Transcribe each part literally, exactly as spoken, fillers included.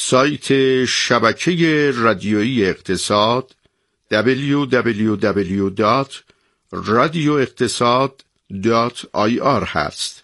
سایت شبکه رادیویی اقتصاد دبلیو دبلیو دبلیو دات رادیو اقتصاد دات آی آر هست.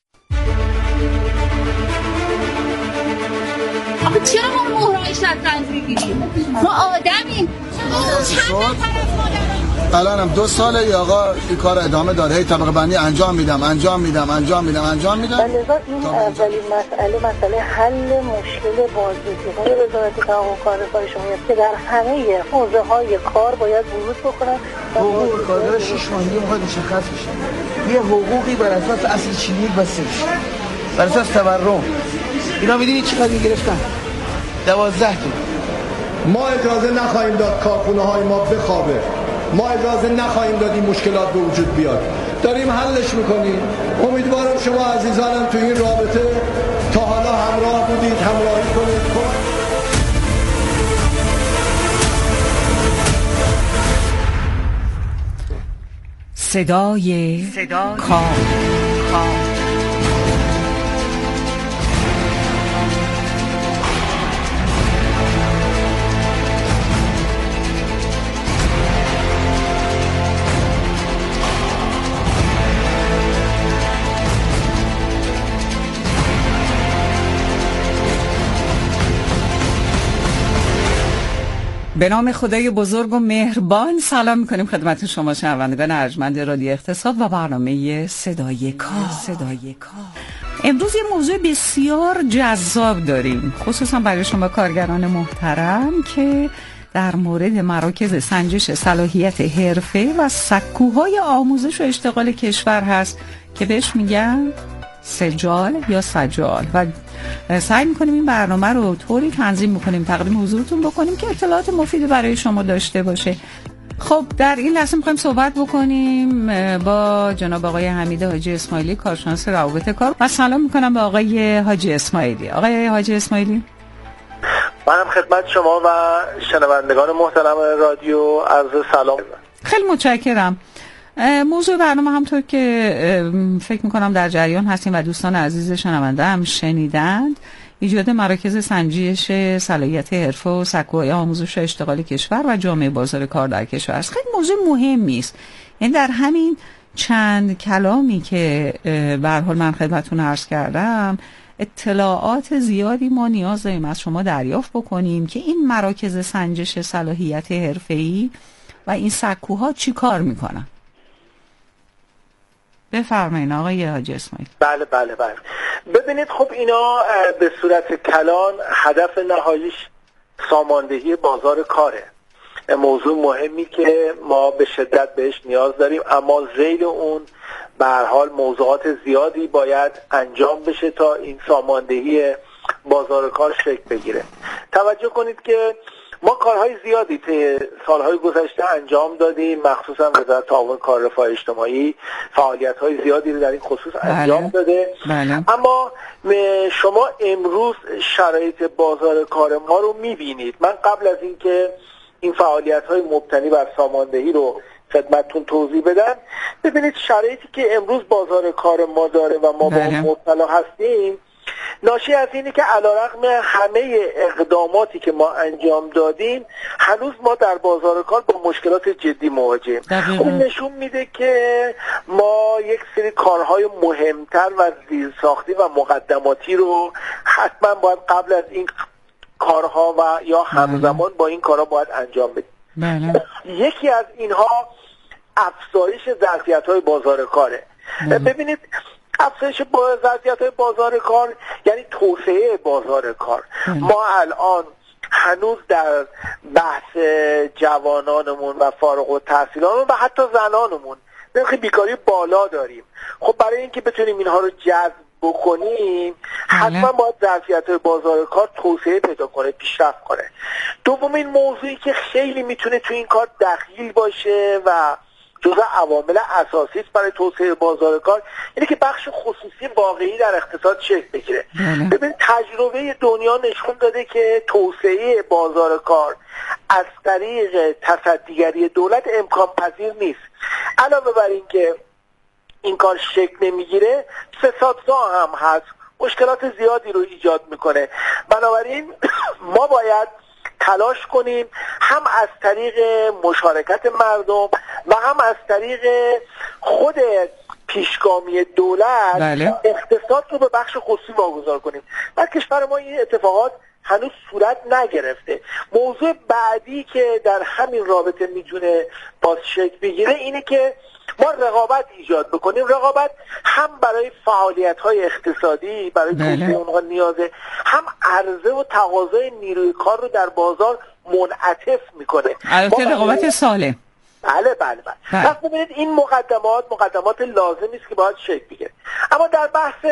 آخه چرا ما مهرهای شطرنج میگیریم؟ ما آدمیم. چند نفر از مادران الانم دو ساله یا آقا این کار ادامه داره، هی طبقه بندی انجام میدم انجام میدم انجام میدم انجام میدم. لذا این اولین مسئله مسئله حل مشکل بازدهی‌های وزارت تحقیق کار رفاه شما که در همه حوزه‌های کار باید ورود بکنن. حقوق کارگر شش ماهگی میخواد مشخص بشه، یه حقوقی بر اساس اصل چینی بسته بشه، بر اساس تورم. اینا میدونی چقدر میگرفتن؟ دوازده تا. ما اجازه نخواهیم داد کارخونه‌های ما بخوابه، ما اجازه نخواهیم داد این مشکلات به وجود بیاد، داریم حلش میکنیم. امیدوارم شما عزیزانم تو این رابطه تا حالا همراه بودید، همراهی کنید. صدای صدای کار کار به نام خدای بزرگ و مهربان سلام میکنیم خدمت شما شنوندگان ارجمند رادیو اقتصاد و برنامه صدای کار. صدای کار امروز یه موضوع بسیار جذاب داریم، خصوصا برای شما کارگران محترم، که در مورد مراکز سنجش صلاحیت حرفه و سکوهای آموزش و اشتغال کشور هست که بهش میگن سجال یا سجال، و سعی میکنیم این برنامه رو طوری تنظیم میکنیم تقدیم حضورتون بکنیم که اطلاعات مفیدی برای شما داشته باشه. خب در این لحظه میخوایم صحبت بکنیم با جناب آقای حمید حاجی اسماعیلی، کارشناس روابط کار، و سلام میکنم به آقای حاجی اسماعیلی. آقای حاجی اسماعیلی، منم خدمت شما و شنوندگان محترم رادیو عرض سلام. خیلی متشکرم. موضوع برنامه همطور که فکر میکنم در جریان هستیم و دوستان عزیز شنونده هم شنیدند، ایجاد مراکز سنجش صلاحیت حرفه و سکوهای آموزش و اشتغال کشور و جامعه بازار کار در کشور است. خیلی موضوع مهمی است. یعنی در همین چند کلامی که به هر حال من خدمتتون عرض کردم، اطلاعات زیادی ما نیاز داریم از شما دریافت بکنیم که این مراکز سنجش صلاحیت حرفه‌ای و این سکوها چی کار میکنن. بفرمایید آقای حاجی اسماعیل. بله بله بله ببینید، خب اینا به صورت کلان هدف نهاییش ساماندهی بازار کاره، موضوع مهمی که ما به شدت بهش نیاز داریم، اما زیر اون به هر حال موضوعات زیادی باید انجام بشه تا این ساماندهی بازار کار شکل بگیره. توجه کنید که ما کارهای زیادی طی سالهای گذشته انجام دادیم، مخصوصا وزارت تعاون کار رفاه اجتماعی فعالیت‌های زیادی رو در این خصوص انجام بله. داده بله. اما شما امروز شرایط بازار کار ما رو می‌بینید. من قبل از اینکه این فعالیت‌های مبتنی بر ساماندهی رو خدمتتون توضیح بدم، ببینید شرایطی که امروز بازار کار ما داره و ما بله. با اون مبتلا هستیم ناشی از اینه که علیرغم همه اقداماتی که ما انجام دادیم هنوز ما در بازار کار با مشکلات جدی مواجهیم. اون نشون میده که ما یک سری کارهای مهمتر و زیرساختی و مقدماتی رو حتما باید قبل از این کارها و یا همزمان با این کارها باید انجام بدیم. بله. یکی از اینها افزایش ظرفیت‌های بازار کاره. بله. ببینید افزایش با ظرفیت‌های بازار کار یعنی توسعه بازار کار. ام. ما الان هنوز در بحث جوانانمون و فارغ التحصیلانمون و حتی زنانمون نرخ بیکاری بالا داریم. خب برای اینکه بتونیم اینها رو جذب بکنیم حتما باید ظرفیت‌های بازار کار توسعه پیدا کنه، پیشرفت کنه. دومین موضوعی که خیلی میتونه تو این کار دخیل باشه و جزء عوامل اساسی است برای توسعه بازار کار اینه که بخش خصوصی واقعی در اقتصاد شکل بگیره. ببین تجربه دنیا نشون داده که توسعه بازار کار از طریق تصدیگری دولت امکان پذیر نیست. علاوه بر این که این کار شکل نمیگیره، فسادزا هم هست. مشکلات زیادی رو ایجاد میکنه. بنابراین ما باید تلاش کنیم هم از طریق مشارکت مردم و هم از طریق خود پیشگامی دولت بله. اقتصاد رو به بخش خصوصی واگذار کنیم. در کشور ما این اتفاقات هنوز صورت نگرفته. موضوع بعدی که در همین رابطه میتونه باز شکل بگیره اینه که ما رقابت ایجاد بکنیم. رقابت هم برای فعالیت‌های اقتصادی، برای توسعه اونها نیازه، هم عرضه و تقاضای نیروی کار رو در بازار منعطف میکنه. البته رقابت سالم. بله بله بله. پس ببینید این مقدمات مقدمات لازمی است که باید شکل بگیره. اما در بحث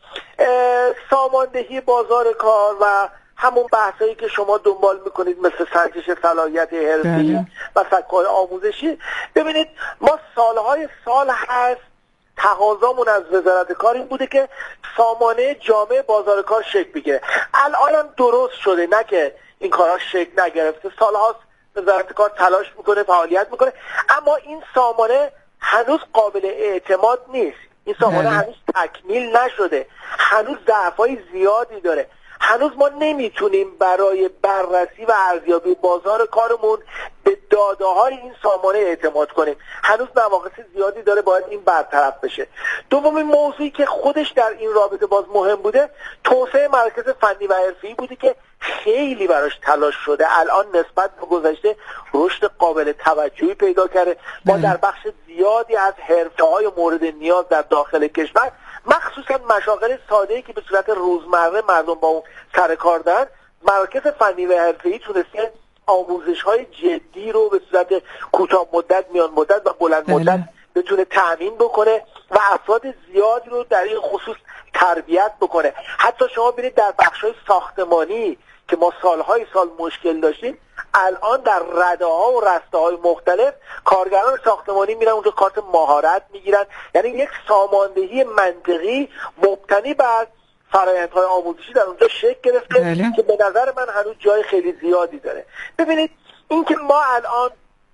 ساماندهی بازار کار و همون بحثایی که شما دنبال میکنید مثل سنجش صلاحیت حرفی و سکه‌های آموزشی، ببینید ما سالهای سال هست تقاضامون از وزارت کار این بوده که سامانه جامع بازار کار شکل بگیره. الان هم درست شده، نه که این کارها شکل نگرفته. سالهاست وزارت کار تلاش میکنه، فعالیت میکنه، اما این سامانه هنوز قابل اعتماد نیست. این سامانه هنوز تکمیل نشده، هنوز ضعف‌های زیادی داره. هنوز ما نمیتونیم برای بررسی و ارزیابی بازار کارمون به داده‌های این سامانه اعتماد کنیم. هنوز نواقص زیادی داره، باید این برطرف بشه. دومین موضوعی که خودش در این رابطه باز مهم بوده، توسعه مراکز فنی و حرفه‌ای بوده که خیلی براش تلاش شده. الان نسبت به گذشته رشد قابل توجهی پیدا کرده. ما در بخش زیادی از حرفه‌های مورد نیاز در داخل کشور، مخصوصا مشاغل ساده‌ای که به صورت روزمره مردم با اون سر کار دارن، مراکز فنی و حرفه‌ای تونسته آموزش‌های جدی رو به صورت کوتاه مدت، میان مدت و بلند مدت بتونه تأمین بکنه و افراد زیادی رو در این خصوص تربیت بکنه. حتی شما ببینید در بخش‌های ساختمانی که ما سالهای سال مشکل داشتیم، الان در رده‌ها و رسته‌های مختلف کارگران ساختمانی میرن اونجا کارت مهارت میگیرن. یعنی یک ساماندهی منطقی مبتنی بر فرآیندهای آموزشی در اونجا شکل گرفته بله. که به نظر من هنوز جای خیلی زیادی داره. ببینید اینکه ما الان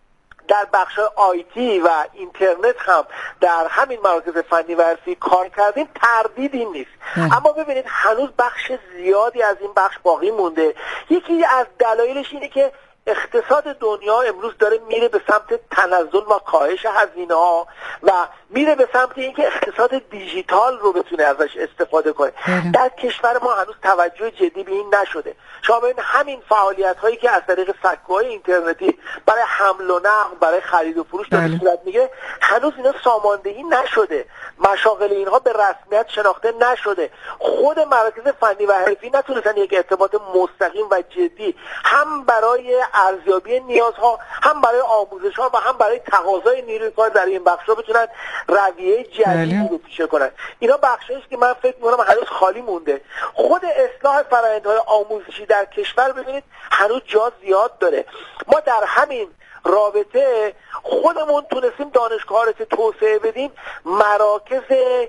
در بخش آیتی و اینترنت هم در همین مراکز فنی و حرفی کار کردیم، تردیدی نیست. اه. اما ببینید هنوز بخش زیادی از این بخش باقی مونده. یکی از دلایلش اینه که اقتصاد دنیا امروز داره میره به سمت تنزل و کاهش هزینه ها و میره به سمت اینکه اقتصاد دیجیتال رو بتونه ازش استفاده کنه. بله. در کشور ما هنوز توجه جدی به این نشده. شما ببین همین فعالیت هایی که از طریق سکوهای اینترنتی برای حمل و نقل، برای خرید و فروش داره صورت میگیره، هنوز اینا ساماندهی نشده. مشاغل اینها به رسمیت شناخته نشده. خود مراکز فنی و حرفی نتونستن یک ارتباط مستقیم و جدی هم برای ارزیابی نیازها، هم برای آموزش‌ها و هم برای تقاضای نیروی کار در این بخش‌ها بتونن رویه جدیدی رو پیشه کنن. اینا بخشی است که من فکر می‌کنم هنوز خالی مونده. خود اصلاح فرآیندهای آموزشی در کشور ببینید هنوز جا زیاد داره. ما در همین رابطه خودمون تونستیم دانشگاه‌ها رو توسعه بدیم، مراکز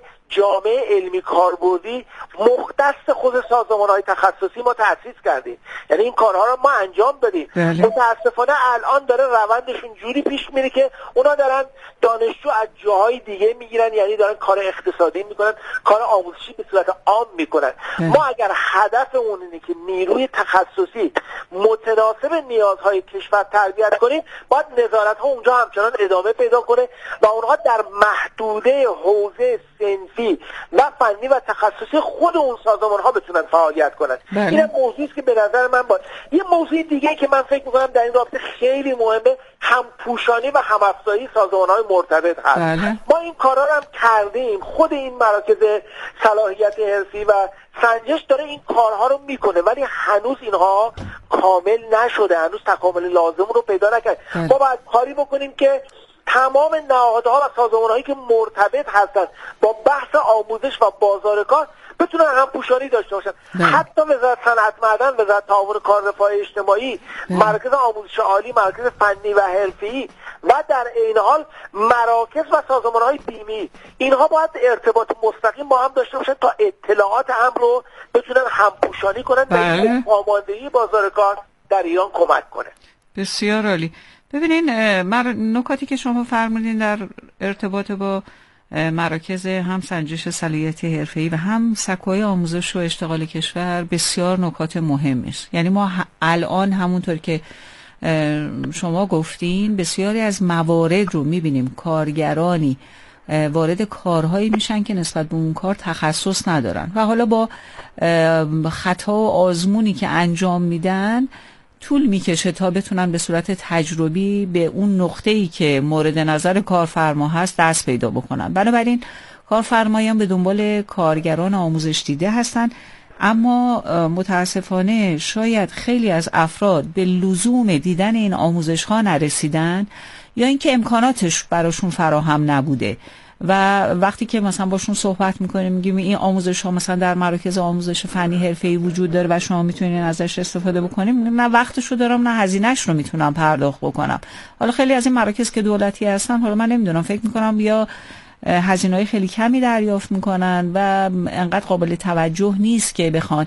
جامعه علمی کاربردی مختص خود سازمان‌های تخصصی ما تأسیس کردیم. یعنی این کارها رو ما انجام دادیم. متاسفانه الان داره روندشون جوری پیش میره که اونا دارن دانشجو از جاهای دیگه میگیرن، یعنی دارن کار اقتصادی میکنن، کار آموزشی به صورت عام میکنن. ما اگر هدفمون اینه که نیروی تخصصی متناسب نیازهای کشور تربیت کنیم، باید نظارت‌ها اونجا همچنان ادامه پیدا کنه و اونها در محدوده حوزه صنفی و فنی و تخصصی خود اون سازمان ها بتونن فعالیت کنن. بله. این موضوعی است که به نظر من باید. یه موضوع دیگه که من فکر میکنم در این رابطه خیلی مهمه، همپوشانی و همافزایی سازمان های مرتبط هست. بله. ما این کارا رو هم کردیم. خود این مراکز صلاحیت حرفی و سنجش داره این کارها رو میکنه، ولی هنوز اینها کامل نشده، هنوز تکامل لازم رو پیدا نکرد. بله. ما باید کاری بکنیم که تمام نهادها و سازمان‌هایی که مرتبط هستند با بحث آموزش و بازار کار بتونن هم پوشانی داشته باشن. ده. حتی وزارت صنعت معدن، وزارت تعاون کار رفاه اجتماعی، ده. مراکز آموزش عالی، مراکز فنی و حرفه‌ای و در عین حال مراکز و سازمان‌های بیمه‌ای، اینها باید ارتباط مستقیم با هم داشته باشن تا اطلاعات هم رو بتونن هم پوشانی کنن به آمادگی بازار کار در ایران کمک کنه. بسیار عالی. ببینین، من نکاتی که شما فرمودین در ارتباط با مراکز هم سنجش صلاحیت حرفه‌ای و هم سکوی آموزش و اشتغال کشور بسیار نکات مهمی است. یعنی ما الان همونطور که شما گفتین بسیاری از موارد رو میبینیم کارگرانی وارد کارهایی میشن که نسبت به اون کار تخصص ندارن و حالا با خطا و آزمونی که انجام میدن طول میکشه تا بتونن به صورت تجربی به اون نقطه‌ای که مورد نظر کارفرما هست دست پیدا بکنن. بنابراین کارفرمایان به دنبال کارگران آموزش دیده هستن، اما متاسفانه شاید خیلی از افراد به لزوم دیدن این آموزش ها نرسیدن یا اینکه امکاناتش براشون فراهم نبوده و وقتی که مثلا باشون صحبت میکنیم میگیم این آموزش ها مثلا در مراکز آموزش فنی حرفه‌ای وجود داره و شما میتونین ازش استفاده بکنیم، نه وقتشو دارم نه هزینه‌اش رو میتونم پرداخت بکنم. حالا خیلی از این مراکز که دولتی هستن، حالا من نمیدونم، فکر میکنم یا هزینه‌های خیلی کمی دریافت میکنن و انقدر قابل توجه نیست که بخوان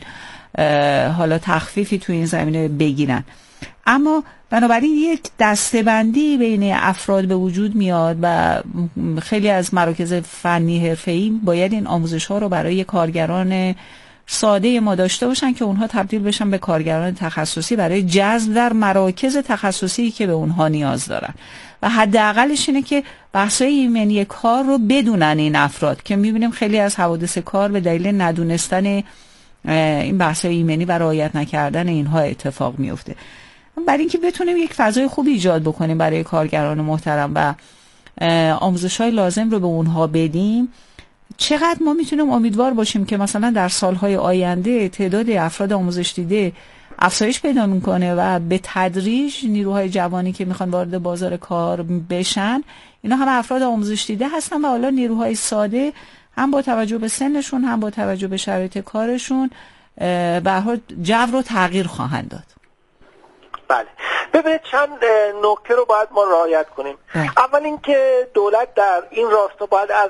حالا تخفیفی تو این زمینه بگیرن. اما بنابراین یک دسته‌بندی بین افراد به وجود میاد و خیلی از مراکز فنی حرفه‌ای باید این آموزش‌ها رو برای کارگران ساده ما داشته باشن که اونها تبدیل بشن به کارگران تخصصی برای جذب در مراکز تخصصی که به اونها نیاز دارن. و حداقلش اینه که بحث‌های ایمنی کار رو بدونن این افراد، که می‌بینیم خیلی از حوادث کار به دلیل ندونستن این بحث‌های ایمنی و رعایت نکردن اینها اتفاق میفته. برای اینکه بتونیم یک فضای خوب ایجاد بکنیم برای کارگران محترم و آموزش‌های لازم رو به اونها بدیم، چقدر ما میتونیم امیدوار باشیم که مثلا در سالهای آینده تعداد افراد آموزش دیده افزایش پیدا میکنه و به تدریج نیروهای جوانی که میخوان وارد بازار کار بشن اینا هم افراد آموزش دیده هستن و حالا نیروهای ساده هم با توجه به سنشون هم با توجه به شرایط کارشون به هر حال جو رو تغییر خواهند داد. بله، ببینید چند نکته رو باید ما رعایت کنیم. اه. اول اینکه دولت در این راستا باید از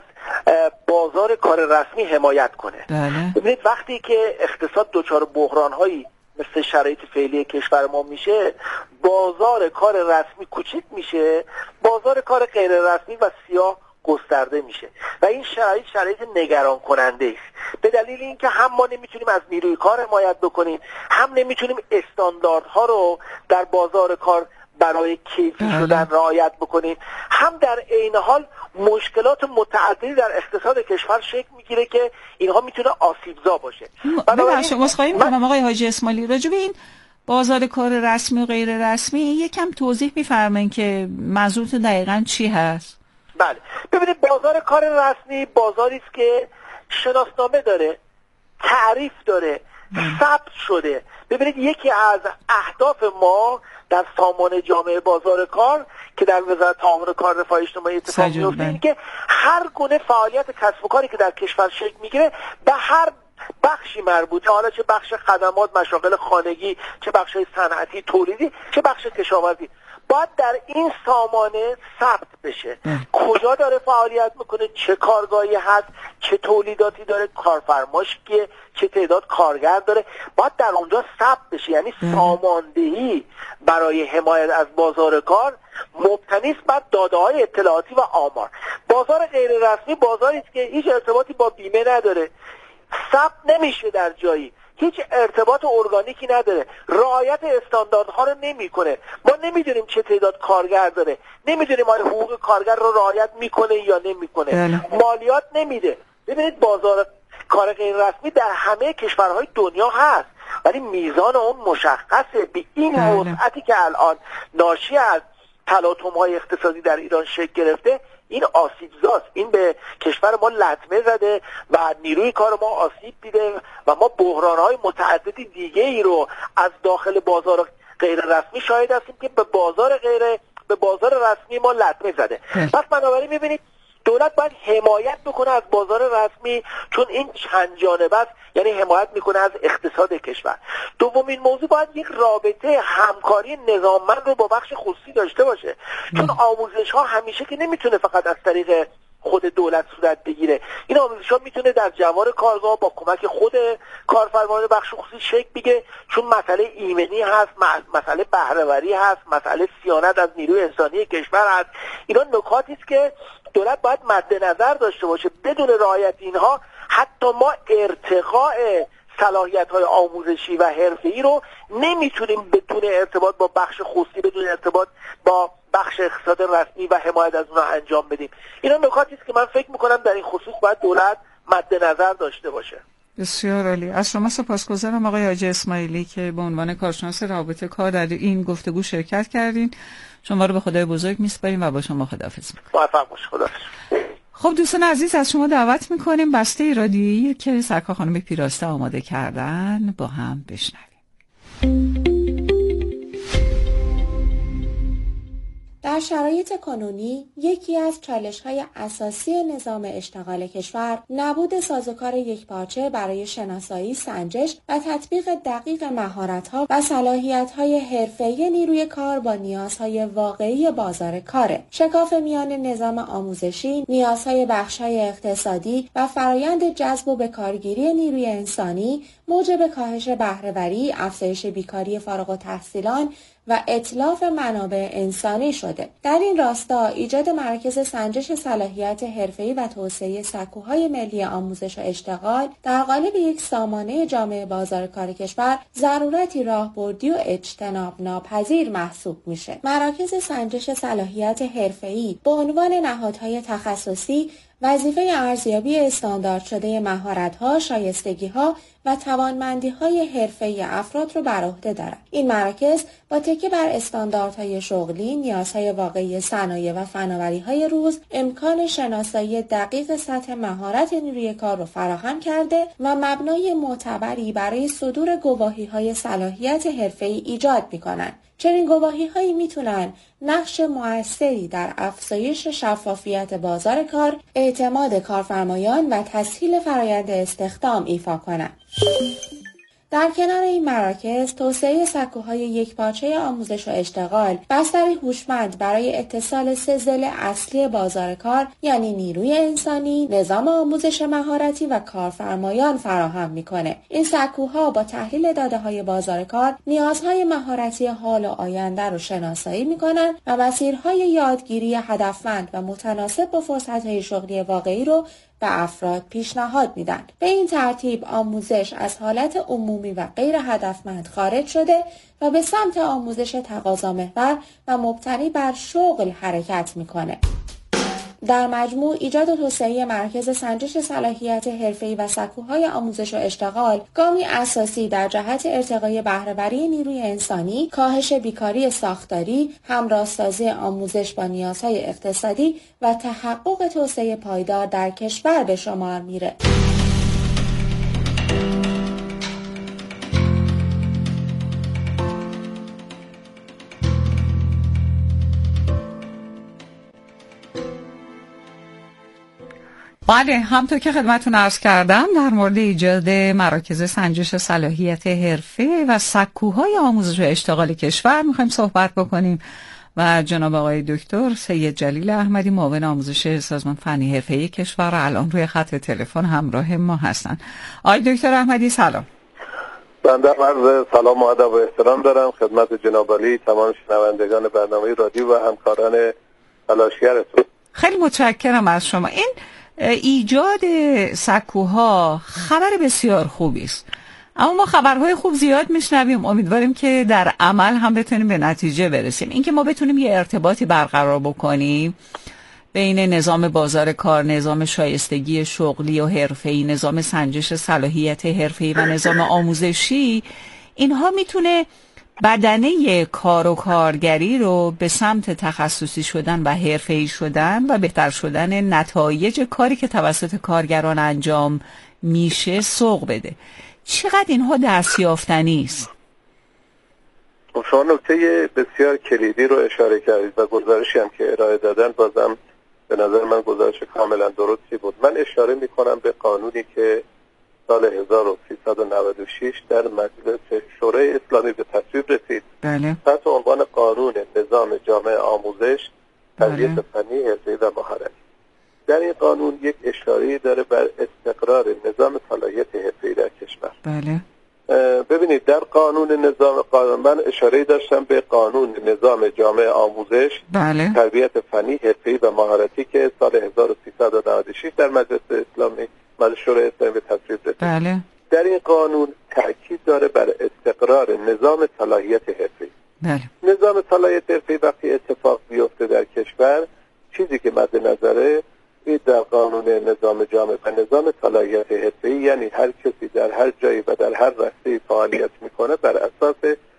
بازار کار رسمی حمایت کنه. بله. ببینید وقتی که اقتصاد دچار بحران‌هایی مثل شرایط فعلی کشور ما میشه، بازار کار رسمی کوچیک میشه، بازار کار غیر رسمی و سیاه گسترده میشه و این شرایط شرایط نگران کننده است، به دلیل اینکه هم ما نمیتونیم از نیروی کار حمایت بکنیم، هم نمیتونیم استانداردها رو در بازار کار برای کیفی شدن رعایت بکنیم، هم در عین حال مشکلات متعددی در اقتصاد کشور شکل میگیره که اینها میتونه آسیبزا باشه. ببخشید مسخره میکنم آقای حاجی اسماعیلی، راجع به این بازار کار رسمی و غیر رسمی یکم توضیح میفرمایید که منظورتون دقیقاً چی هست؟ بله، ببینید بازار کار رسمی بازاری است که شناسنامه داره، تعریف داره، ثبت شده. ببینید یکی از اهداف ما در سازمان جامعه بازار کار که در وزارت تعاون کار رفاه اجتماعی اتفاق میفته اینه که هر گونه فعالیت کسب و کاری که در کشور شکل میگیره به هر بخشی مربوطه، حالا چه بخش خدمات، مشاغل خانگی، چه بخش صنعتی تولیدی، چه بخش کشاورزی، باید در این سامانه ثبت بشه. کجا داره فعالیت میکنه، چه کارگاهی هست، چه تولیداتی داره، کارفرماش کیه، چه تعداد کارگر داره، باید در اونجا ثبت بشه. یعنی ساماندهی برای حمایت از بازار کار مبتنی است بر داده‌های اطلاعاتی و آمار. بازار غیر رسمی بازاری است که هیچ ارتباطی با بیمه نداره، ثبت نمیشه در جایی، هیچ ارتباط ارگانیکی نداره، رعایت استانداردها رو نمیکنه. ما نمیدونیم چه تعداد کارگر داره، نمیدونیم آیا حقوق کارگر رو رعایت میکنه یا نمیکنه، مالیات نمیده. ببینید بازار کار غیر رسمی در همه کشورهای دنیا هست ولی میزان اون مشخصه. به این وسعتی که الان ناشی از تلاطم‌های اقتصادی در ایران شکل گرفته، این آسیبزاست، این به کشور ما لطمه زده و نیروی کار ما آسیب دیده و ما بحران‌های متعددی دیگه ای رو از داخل بازار غیر رسمی شاهد هستیم که به بازار غیر به بازار رسمی ما لطمه زده. پس بنابراین می‌بینید دولت باید حمایت بکنه از بازار رسمی، چون این چند جانبه است، یعنی حمایت میکنه از اقتصاد کشور. دومین موضوع باید یک رابطه همکاری نظاممند رو با بخش خصوصی داشته باشه، چون آموزش ها همیشه که نمیتونه فقط از طریق خود دولت صورت بگیره. این آموزش ها میتونه در جوار کارگاه با کمک خود کارفرمایان بخش خصوصی شکل بگیره، چون مسئله ایمنی هست، مسئله بهره‌وری هست، مسئله صیانت از نیروی انسانی کشور هست. اینا نکاتی است که دولت باید مد نظر داشته باشه بدون رعایت اینها حتی ما ارتقاء صلاحیت‌های آموزشی و حرفه‌ای رو نمیتونیم بدون ارتباط با بخش خصوصی، بدون ارتباط با بخش اقتصاد رسمی و حمایت از اونها انجام بدیم. اینا نکاتی است که من فکر می‌کنم در این خصوص باید دولت مد نظر داشته باشه. بسیار عالی. از شما سپاسگزارم آقای حاجی اسماعیلی که به عنوان کارشناس رابطه کار در این گفتگو شرکت کردین. شما رو به خدای بزرگ میسپاریم و با شما خداحافظ می‌کنیم. موفق باشید. خداحافظ. خب دوستان عزیز، از شما دعوت میکنیم بسته رادیویی که سرکار خانم پیراسته آماده کردن با هم بشنویم. در شرایط کنونی یکی از چالش‌های اساسی نظام اشتغال کشور نبود سازوکار یکپارچه برای شناسایی، سنجش و تطبیق دقیق مهارت‌ها و صلاحیت‌های حرفه‌ای نیروی کار با نیازهای واقعی بازار کاره. شکاف میان نظام آموزشی، نیازهای بخش‌های اقتصادی و فرایند جذب و بکارگیری نیروی انسانی موجب کاهش بهره‌وری، افزایش بیکاری فارغ التحصیلان و اتلاف منابع انسانی شده. در این راستا ایجاد مراکز سنجش صلاحیت حرفه‌ای و توسعه سکوهای ملی آموزش و اشتغال در قالب یک سامانه جامعه بازار کار کشور ضرورتی راهبردی و اجتناب ناپذیر محسوب میشه. مراکز سنجش صلاحیت حرفه‌ای به عنوان نهادهای تخصصی وظیفه ارزیابی استاندارد شده مهارت‌ها، شایستگی‌ها و توانمندی‌های حرفه‌ای افراد رو بر عهده دارند. این مراکز با تکیه بر استانداردهای شغلی، نیازهای واقعی صنایع و فناوری‌های روز، امکان شناسایی دقیق سطح مهارت نیروی کار رو فراهم کرده و مبنای معتبری برای صدور گواهی‌های صلاحیت حرفه‌ای ایجاد می‌کنند. چنین گواهی‌هایی میتونن نقش مؤثری در افزایش شفافیت بازار کار، اعتماد کارفرمایان و تسهیل فرآیند استخدام ایفا کنند. در کنار این مراکز، توسعه سکوهای یکپارچه آموزش و اشتغال بستری هوشمند برای اتصال سه ضلع اصلی بازار کار یعنی نیروی انسانی، نظام آموزش مهارتی و کارفرمایان فراهم میکنه. این سکوها با تحلیل داده‌های بازار کار، نیازهای مهارتی حال و آینده رو شناسایی میکنن و مسیرهای یادگیری هدفمند و متناسب با فرصت‌های شغلی واقعی رو به افراد پیشنهاد میدن. به این ترتیب آموزش از حالت عمومی و غیر هدفمند خارج شده و به سمت آموزش تقاضا محور و مبتنی بر شغل حرکت میکنه. در مجموع ایجاد و توسعه مرکز سنجش صلاحیت حرفه‌ای و سکوهای آموزش و اشتغال گامی اساسی در جهت ارتقای بهره‌وری نیروی انسانی، کاهش بیکاری ساختاری، همراهسازی آموزش با نیازهای اقتصادی و تحقق توسعه پایدار در کشور به شمار میره. بله، همطور که خدمتتون عرض کردم در مورد ایجاد مراکز سنجش صلاحیت حرفه و سکوهای آموزش و اشتغال کشور میخوایم صحبت بکنیم و جناب آقای دکتر سید جلیل احمدی معاون آموزش سازمان فنی حرفه‌ای کشور الان روی خط تلفن همراه ما هستند. آقای دکتر احمدی سلام. بنده عرض سلام و ادب و احترام دارم خدمت جناب عالی، تمام شنوندگان برنامه رادیو و همکاران تلاشگرتون. خیلی متشکرم از شما. این ایجاد سکوها خبر بسیار خوبی است، اما ما خبرهای خوب زیاد میشنویم. امیدواریم که در عمل هم بتونیم به نتیجه برسیم. اینکه ما بتونیم یه ارتباطی برقرار بکنیم بین نظام بازار کار، نظام شایستگی شغلی و حرفه‌ای، نظام سنجش صلاحیت حرفه‌ای و نظام آموزشی، اینها میتونه بدنه کار و کارگری رو به سمت تخصصی شدن و حرفه‌ای شدن و بهتر شدن نتایج کاری که توسط کارگران انجام میشه سوق بده. چقدر اینها دستیافتنی است؟ شما نکته بسیار کلیدی رو اشاره کردید و گزارشی هم که ارائه دادن بازم به نظر من گزارش کاملا درستی بود. من اشاره میکنم به قانونی که سال هزار و سیصد و نود و شش در مجلس شورای اسلامی به تصویب رسید. بله. تحت عنوان قانون نظام جامعه آموزش تربیت فنی حرفه‌ای و مهارتی. در این قانون یک اشاره‌ای داره بر استقرار نظام صلاحیت حرفه‌ای در کشور. بله. ببینید در قانون نظام قانون من اشاره داشتم به قانون نظام جامع آموزش بله. تربیت فنی حرفه‌ای و مهارتی که سال هزار و سیصد و نود و شش در مجلس اسلامی مجلس شورای اسلامی به تصویب رسید. بله. در این قانون تاکید داره بر استقرار نظام صلاحیت حرفه‌ای. بله. نظام صلاحیت حرفه‌ای وقتی اتفاق بیفته در کشور، چیزی که مد نظره این در قانون نظام جامع و نظام صلاحیت حرفه‌ای، یعنی هر کسی در هر جایی و در هر رشته‌ای فعالیت میکنه بر اساس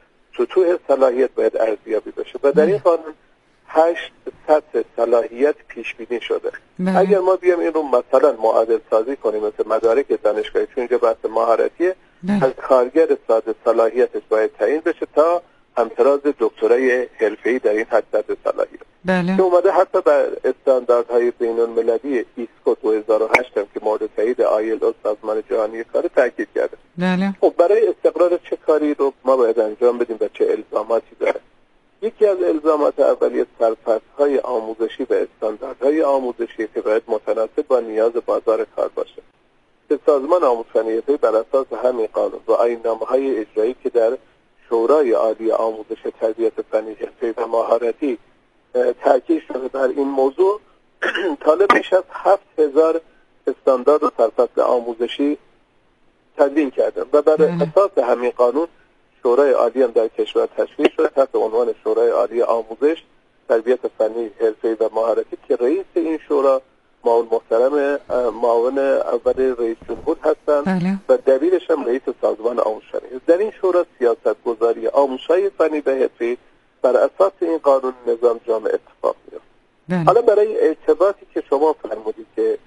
سطوح صلاحیت باید ارزیابی بشه و در این قانون هشت سطح صلاحیت پیش بینی شده. بله. اگر ما بیام این رو مثلا معادل سازی کنیم مثل مدارک دانشگاهی، چون اینجا بحث مهارتیه، از کارگر ساده صلاحیتش باید تعیین بشه تا همتراز دکترای حرفه‌ای در این حد سطح صلاحیت. بله. که اومده حتی بر استانداردهای بین‌المللی ایسکو دو هزار و هشت هم که مورد تایید آیلو سازمان جهانی کار تاکید کرده. بله. خب برای استقرار چه کاری رو ما باید انجام بدیم و چه الزاماتی داره؟ یکی از الزامات اولیه سرپرست‌های آموزشی و استانداردهای آموزشی که باید متناسب با نیاز بازار کار باشه. که سازمان آموزشی بر اساس همین قانون و آیین‌نامه‌های اجرایی که در شورای عالی آموزش تربیت فنی حرفه‌ای و مهارتی تاکید شده بر این موضوع، طالب بیش از هفت هزار استاندارد و سرپرست آموزشی تدوین کردن و بر اساس همین قانون شورای عالی هم در کشور تشکیل شده تحت عنوان شورای عالی آموزش تربیت فنی حرفه‌ای و مهارتی که رئیس این شورا معاون محترم معاون اول رئیس جمهور هستند و دبیرش هم رئیس سازمان آموزش فنی. در این شورا سیاست گذاری آموزش فنی و حرفه‌ای بر اساس این قانون نظام جامع اتفاق میفته. حالا برای ارتباطی که شما فرمودید که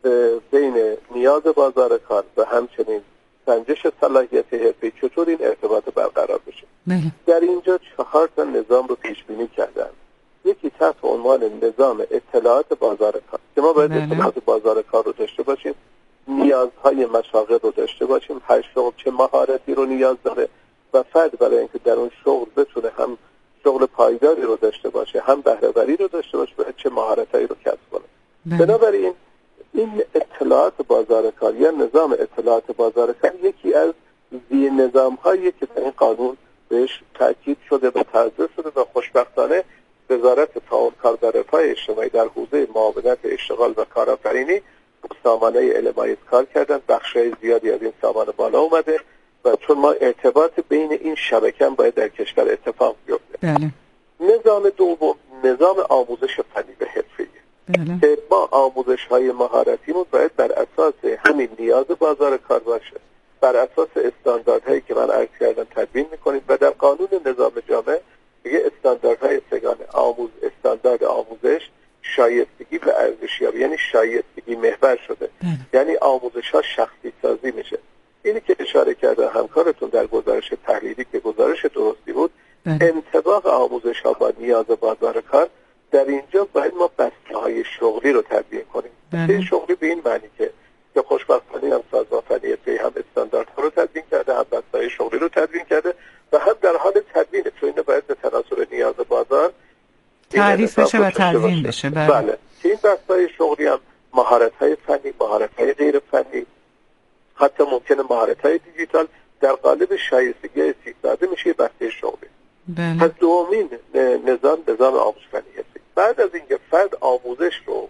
بین نیاز بازار کار و همچنین سنجش صلاحیت حرفه‌ای چطور این ارتباط برقرار بشه، بله. در اینجا چهار تا نظام رو پیش بینی کردن. یکی تحت عنوان نظام اطلاعات بازار کار که ما باید بله. اطلاعات بازار کار رو داشته باشیم، نیازهای مشاغل رو داشته باشیم، هر شغل چه مهارتی رو نیاز داره و فرد برای اینکه در اون شغل بتونه هم شغل پایداری رو داشته باشه هم بهره‌وری رو داشته باشه باید چه مهارتایی رو کسب کنه. بله. بنابراین این اطلاعات بازار کار یا نظام اطلاعات بازار کار یکی از زیر نظام‌هایی که در این قانون بهش تاکید شده و توضیح شده و خوشبختانه وزارت تعاون کار و رفاه اجتماعی در حوزه معاونت اشتغال و کارآفرینی سامانه علمای کار کردن، بخشای زیادی از این سامانه بالا اومده و چون ما ارتباط بین این شبکه هم باید در کشور اتفاق بیفته. بله. نظام دوم نظام آموزش فنی و حرفه‌ای بله. که ما آموزش‌های مهارتیمون باید بر اساس همین نیاز بازار کار باشه، بر اساس استانداردهایی که من عرض کردم تدوین می‌کنیم و در قانون نظام جامع دیگه استانداردهای سگانه آموز استاندارد آموزش شایستگی و ارزشیابی یعنی شایستگی محور شده. بله. یعنی آموزش‌ها شخصی سازی میشه. اینی که اشاره کرده همکارتون در گزارش تحلیلی که گزارش درستی بود، بله. انطباق آموزش‌ها با نیاز بازار کار در اینجا باید ما بسته‌های شغلی رو تدوین کنیم. بله. شغلی به این معنی که که خوشبختانه هم سازمان فنی حرفه‌ای هم استانداردها رو تدوین کرده، هم بسته‌های شغلی رو تدوین کرده و هم در حال تدوینه، چون اینو باید به تناسب نیاز بازار تعریف بشه و تدوین بشه. بله. بله. که این بسته‌های شغلی هم مهارت‌های فنی، مهارت‌های غیر فنی، حتی ممکنه مهارت‌های دیجیتال در قالب شایستگی سیستم میشه بسته شغلی. بله. پس دومین نظام نظام آموزش فنی هستی. بعد از اینکه فرد آموزش رو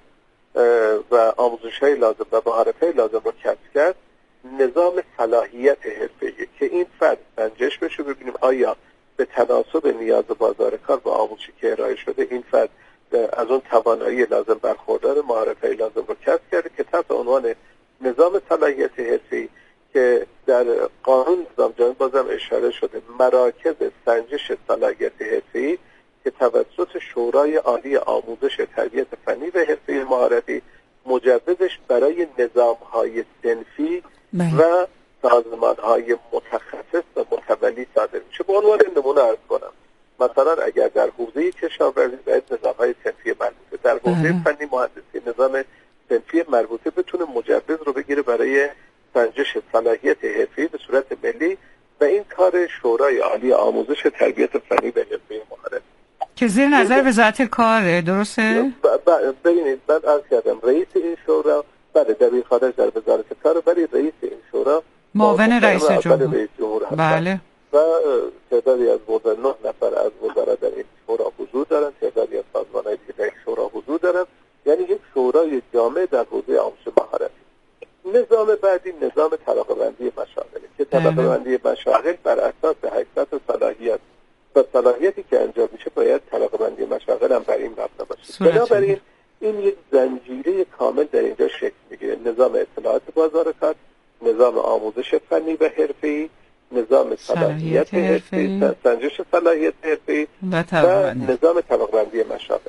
و آموزش‌های لازم و مهارت‌های لازم رو کسب کرد، نظام صلاحیت حرفه‌ای که این فرد سنجش بشه ببینیم آیا به تناسب نیاز بازار کار و آموزشی که ارائه شده این فرد از اون توانایی لازم برخوردار، مهارت‌های لازم رو کسب کرده که تحت عنوان نظام صلاحیت حرفه‌ای که در قانون نظام جامع بازم اشاره شده مراکز سنجش صلاحیت حرفه‌ای که توسط شورای عالی آموزش تربیت فنی و حرفه‌ای مهارتی مجوزش برای نظام‌های صنفی و سازمان‌های متخصص و متولی صادر میشه. به عنوان نمونه عرض کنم مثلا اگر در حوزه کشاورزی باید نظام‌های صنفی مربوطه، در حوزه فنی مهندسی نظام صنفی مربوطه بتونه مجوز رو بگیره برای سنجش صلاحیت حرفه‌ای به صورت ملی و این کار شورای عالی آموزش تربیت فنی و حرفه‌ای مهارتی که زیر نظر وزارت کار درسته؟ ببینید من عرض کردم رئیس این شورا بله دبیر خانه در وزارت کار، ولی رئیس این شورا معاون رئیس جمهور رئیس جمهور هستند. بله. و تعدادی از وزرا نه نفر از وزرا در این شورا حضور دارند، تعدادی از سازمان‌های دیگه در این شورا حضور دارند، یعنی یک شورای جامع در حوزه آموزش مهارتی. نظام بعدی نظام طبقه‌بندی مشاغل که طبقه‌بندی مشاغل بر اساس حیثیت و صلاحیت و صلاحیتی که انجام میشه باید طبقه‌بندی مشاغل هم بر این مبنا باشه. بنابراین این یک زنجیره کامل در اینجا شکل میگیره: نظام اطلاعات بازار کار، نظام آموزش فنی و حرفه‌ای، نظام صلاحیت حرفه‌ای، سنجش صلاحیت حرفه‌ای و, و نظام طبقه‌بندی مشاغل.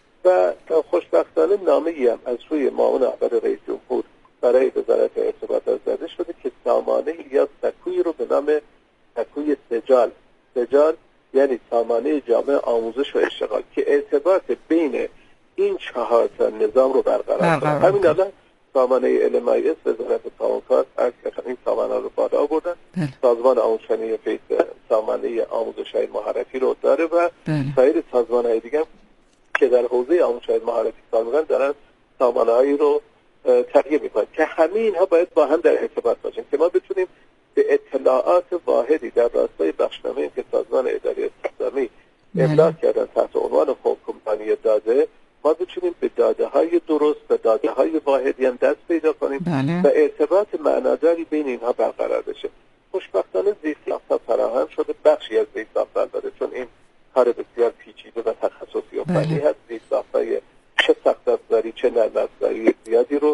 و خوشبختانه نامه‌ای هم از سوی معاون اول رئیس جمهور برای وزارت ارتباطات زده شده که سامانه یا سکویی رو به نام سکوی سجال، سجال یعنی سامانه جامع آموزش و اشتغال که ارتباط بین این چهار تا نظام رو برقرار کنه. همین الان سامانه ال ام آی اس وزارت تعاون کار از این سامانه رو بالا آوردن. سازمان آموزشی فیض سامانه آموزش‌های مهارتی رو داره و سایر سازمان‌های دیگه که در حوزه آموزش‌های مهارتی کار می‌کنن دارن سامانه‌هایی رو تغییر می‌کنن که همه اینها باید با هم در ارتباط باشن که ما بتونیم به اطلاعات واحدی در راستای بخشنامه‌ای که سازمان اداری استخدامی ابلاغ کردن تحت عنوان خودکمپانی داده، ما بتونیم به داده‌های درست و داده‌های واحدی هم دست پیدا کنیم بله. و ارتباط معناداری بین اینها برقرار بشه. خوشبختانه زیرساخت‌ها فراهم شده، بخشی از زیرساخت‌ها داره چون این کار بسیار پیچیده و تخصصی و فنی هست. زیرساخت‌های چه سخت افزاری چه نرم افزاری زیادی رو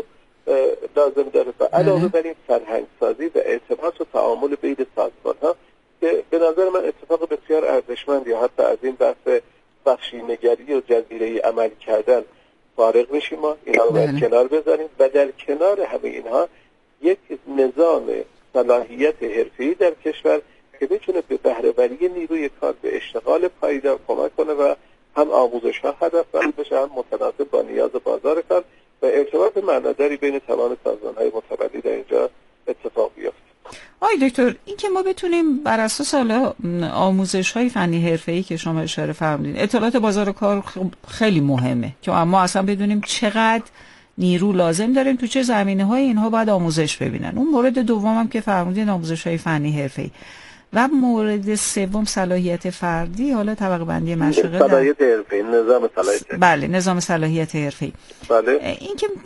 لازم داره و علاوه بر این فرهنگ‌سازی و ارتباط و تعامل بین سازمان‌ها که به نظر من اتفاق بسیار ارزشمندی حتی از این بحث بخشی نگری و جزیره عمل کردن فارغ میشیم، ما اینها رو باید کنار بذاریم و در کنار همه اینها یک نظام صلاحیت حرفه‌ای در کشور که بتونه به بهره‌وری نیروی کار به اشتغال پایدار کمک کنه و هم آموزش ها هدفمند بشه، هم متناسب با نیاز بازار کار و ارتباط معناداری بین تمام سازمان‌های متولد در اینجا اتفاق بیفته. آقای دکتر، این که ما بتونیم بر اساس حالا آموزش‌های فنی حرفه‌ای که شما اشاره فرمودین، اطلاعات بازار کار خیلی مهمه که ما اصلا بدونیم چقدر نیرو لازم داریم، تو چه زمینه‌های اینها باید آموزش ببینن. اون مورد دوم هم که فرمودین آموزش‌های فنی حرفه‌ای و مورد سوم صلاحیت فردی، حالا طبقه بندی مشاغل، صلاحیت حرفه‌ای، نظام صلاحیت. بله، نظام صلاحیت حرفه‌ای. بله. این که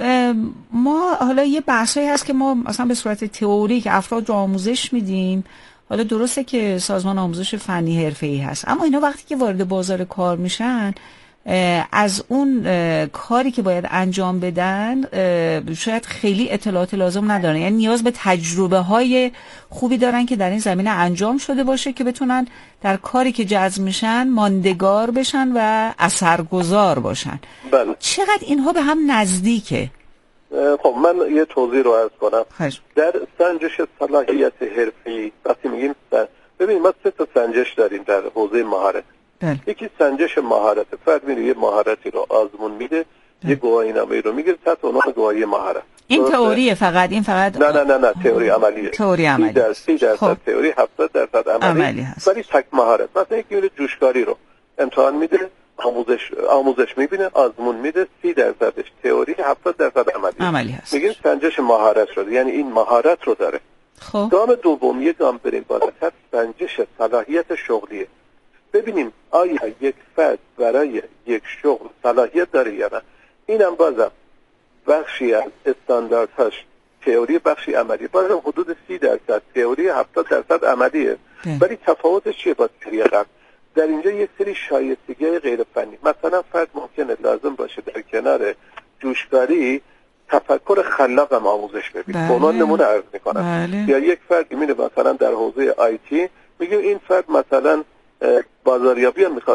ما حالا یه بحثایی هست که ما مثلا به صورت تئوری که افراد رو آموزش میدیم، حالا درسته که سازمان آموزش فنی حرفه‌ای هست، اما اینا وقتی که وارد بازار کار میشن از اون کاری که باید انجام بدن شاید خیلی اطلاعات لازم ندارن، یعنی نیاز به تجربه های خوبی دارن که در این زمینه انجام شده باشه که بتونن در کاری که جذب میشن ماندگار بشن و اثرگذار باشن. بله. چقدر اینها به هم نزدیکه؟ خب من یه توضیح رو عرض کنم. خیش. در سنجش صلاحیت حرفه‌ای وقتی میگیم ببینید ما سه تا سنجش داریم در حوزه مهارت. بله. یکی سنجش مهارت، فرد میره یه مهارتی رو آزمون میده، یه گواهینامه‌ای رو میگیره تحت عنوان گواهی مهارت. این تئوریه فقط، این فقط نه نه نه نه تئوری عملیه. تئوری عملی. سی درصد خب. تئوری هفتاد درصد عملی. عملی هست. ولی تک مهارت. مثلا یکی میره جوشکاری رو امتحان میده، آموزش آموزش میبینه، آزمون میده، سی درصدش تئوری، هفتاد درصد عملی. عملی هست. میگیم سنجش مهارت شده، یعنی این مهارت رو داره. خب. گام دوم یه گام بریم بالاتر، سنجش صلاحیت شغلیه. ببینیم آیا یک فرد برای یک شغل صلاحیت داره یا نه. اینم بازم بخشی از استانداردهاش تئوری، بخشی عملی، بازم حدود سی درصد تئوری، هفتاد درصد عملیه. ولی تفاوتش چیه با تئوری قبل؟ در اینجا یک سری شایستگی غیر فنی، مثلا فرد ممکنه لازم باشه در کنار جوشکاری تفکر خلاق هم آموزش ببینه. به عنوان نمونه عرض میکنم. یا یک فرد میره مثلا در حوزه آی تی، میگه این فرد مثلا بازاریابی هم میخواد